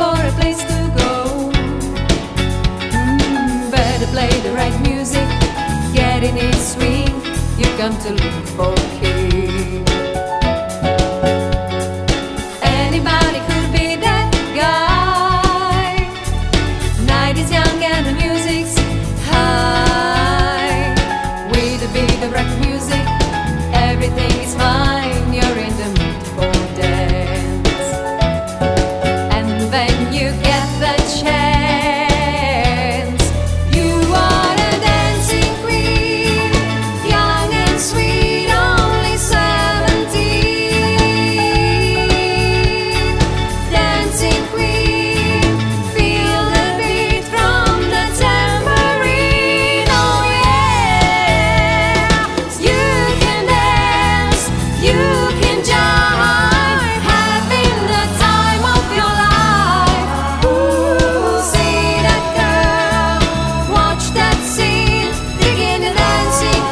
for a place to go. Better play the right music, get in its swing. You come to look for king. Anybody could be that guy. Night is young and the music's high. With the beat of rock music, everything is fine. You're in the mood for dance. And when you get the chance, you are a dancing queen, young and sweet, only 17. Dancing queen, feel the beat from the tambourine. Oh yeah, you can dance, you can jive, having the time of your life. Ooh, see that girl, watch that scene, begin the dancing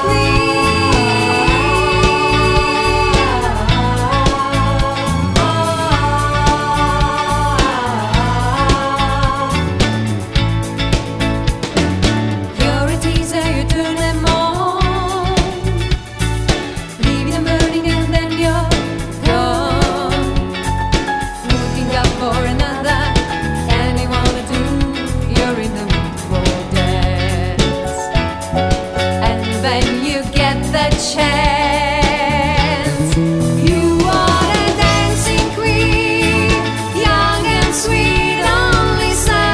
queen. You're a teaser, you turn them on, leaving them burning and then you're gone. Looking up for another, and you wanna do, you're in the mood for dance. And when you get the chance, you are a dancing queen, young and sweet, only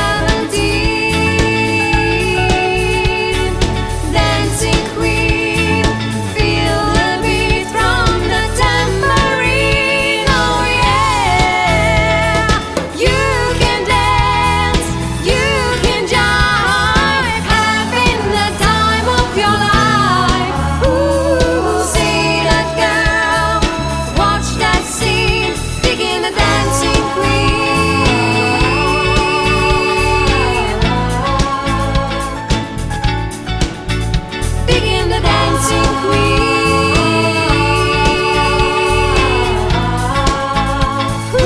17. Dancing queen, feel the beat from the tambourine. Oh yeah, you can dance, you can jive, having the time of your life. Ooh, see that girl, watch that scene, begin the dancing queen. Begin the dancing queen.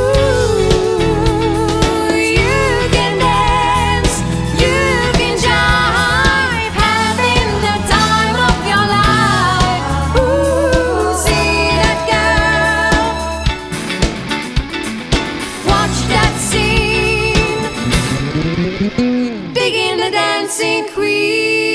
Ooh, you can dance, you can jive, having the time of your life. Ooh, see that girl, watch that scene, begin the dancing queen.